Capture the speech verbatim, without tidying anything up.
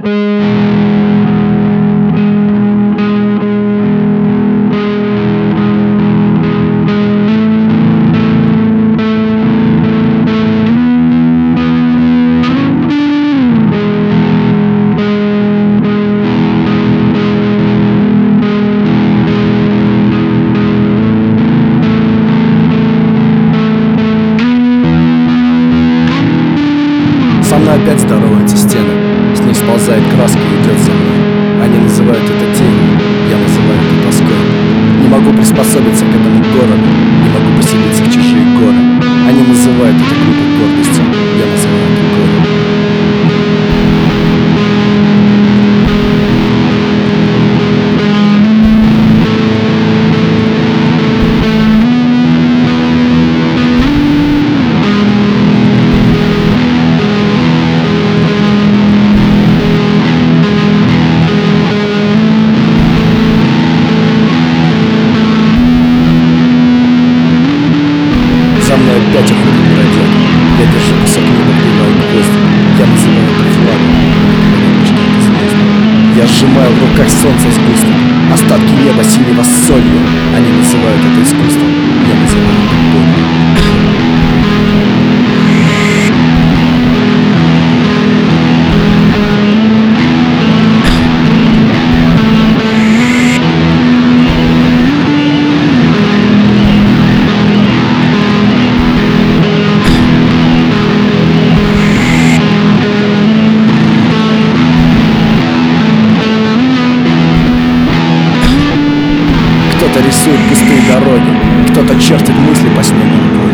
Со мной опять здороваются стены, с них сползает краска и идет за мной. Они называют это тенью, я называю это тоской. Не могу приспособиться к этому городу, не могу поселиться в чужие горы. Они называют это глупой гордостью, я называю это горем. За мной опять уходит бродяга. Я держу кусок неба, вбиваю гвоздь. Я называю это флагом. Я сжимаю в руках солнце сгусток. Остатки неба синего с солью. Они называют это искусством. Я называю это болью. Кто-то рисует пустые дороги, кто-то чертит мысли по снегу.